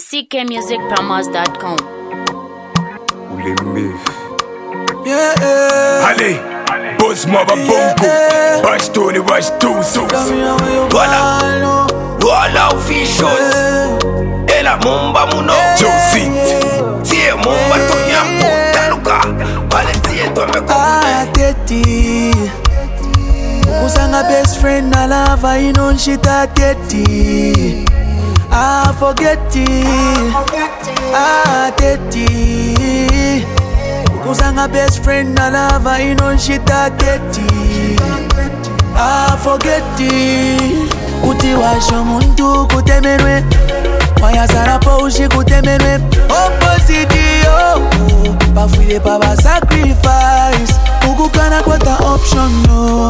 ckmusicpromos.com. Allez, boss mama bongo, bash Tony, bash two souls. Voilà officials. Ela mumba muno. Josit. Tie mumba tonyampo taluka. Valentie to me Teti. Kusanga best friend na lava ino shita teti. Forget it. Teti. Kusanga best friend na lava ino shita teti. Forget it. Kuti washo muntu kutemenwe. Maya sara paushi kutemenwe. Opposite yo. Bafuile baba sacrifice. Ukukana kwata option no.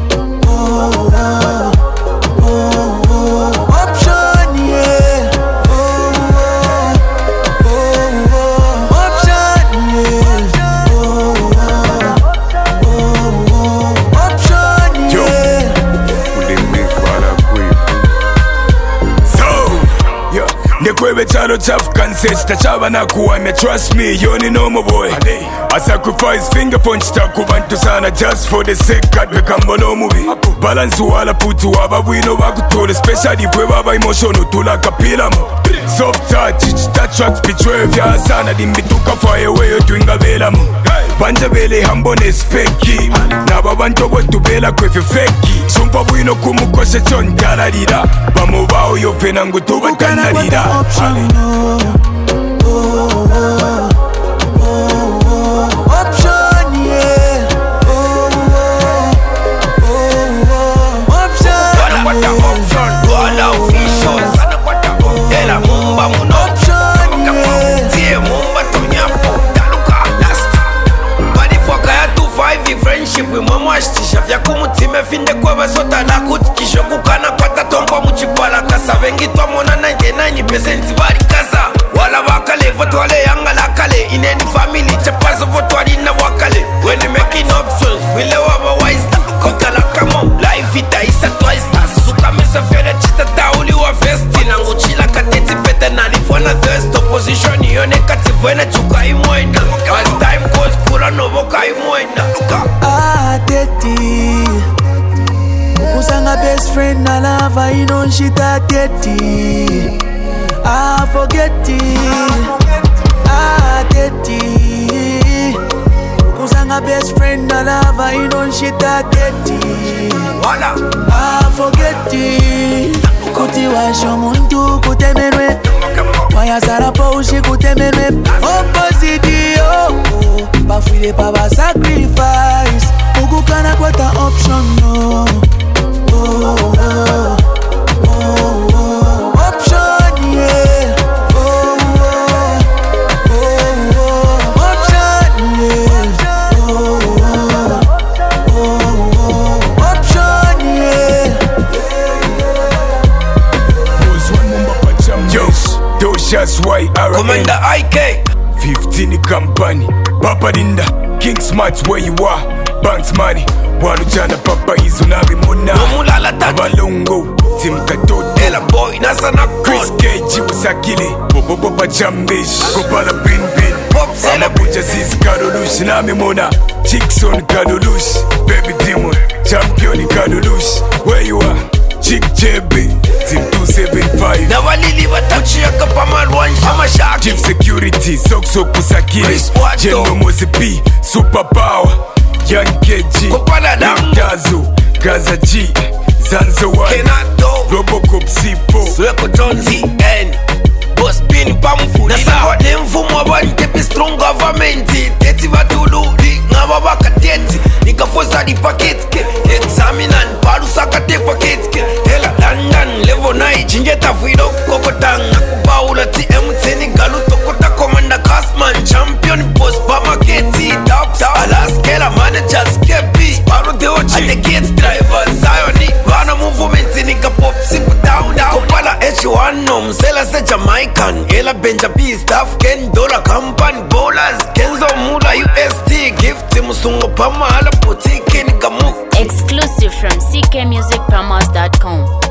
Option yeah. Option yeah. Option yeah. Nekwebe chalo chafu kansesta chaba na kuwane. Trust me, you only know my boy. I sacrifice finger punch takubantu sana just for the sake of the kambono movie. Balance wala putu waba wino wakutole. Especially kwe baba emotional tula kapila mo. Soft touch, that tracks betray vya sana. Dimbituka fire way you doing a vela mo. Banja bele hamboness fake. Na babanto wetu bela kwefe fake. Sumpa wino kumukoshe chon galarida. Bamu bao yo penangu tuba kanarida. Option no. Option yeah. Option option. Wala officials. Ela mumba muno. Option yeah. Tie mumba tonyampo taluka last. Badi foka ya 2-5 friendship we mama shtisha vya kumutime finde kwa basota la kutikisho kukana pata tompa muchipala kasa vengi twa mona 99% bari kasa wala wakale voto wale yanga la kale in any family chapazo voto wali na wakale when you making options wile waba wise kota la kamo life ita isa twice suka mesa fere chita tauli wa festi na nguchila kateti pete na lifona thirst opposition yone kati vwene chuka imoina as time goes kula noboka imoina Teti. Kusanga best friend na lava ino shita teti. Forget it. Teti. Kusanga best friend na lava ino shita teti. Wala Forget it. Kuti washo muntu kutemenwe. Maya sara paushi kutemenwe. Opposite yo. Bafuile baba sacrifice. Ukukana kwata option no. Option yeah. Option yeah. Option yeah. Yes, those shots white RN Commander IK 15 company Papa Dinda King Smart where you are Banks money Wanujana Papa Izunabi Mona Nomulala Abalongo Tim Katot Ella Boy Nasana Chris Cage Usakile Bobo Jambish Kopala Bin Bin Ama Buja Ziz Kadolush Nami Mona Chickson Kadolush Baby Demon Champion Kadolush Where you are Chick JB Team 275 Na walili watachi ya kapama Rwanja Amashaki Chief Security Sokso Kusakile Jeno Mozipi Super Power Young KG Kopala Dazo Gaza G Zanzo One Kenato Robocop Sipo Sweko Johnzy N Boss Bin Pamfu Nasa Nemfumu Wabantepe Strong Government Teti Vatulu Ngaba Baka Teti Nikafosa Di Paketke Examinan Palusaka Te Paketke Hela London Level 9 Chinjeta Fuido Kokotang Nakubaula TM Teni Galuto Kota Commander Castman Champion Boss Pamaketi Doctor Alaskela Managers Kepi Paro Deo Chi At the gates Driver Zioni Wana Movement Nika Pop Simple Down Kopala H1 Nom Sela Se Jamaican Ela Benja B Staff Ken Dollar Company Bowlers Kenzo Mula USD Gift Musungo Pama Hala Boutique Exclusive from ckmusicpromos.com.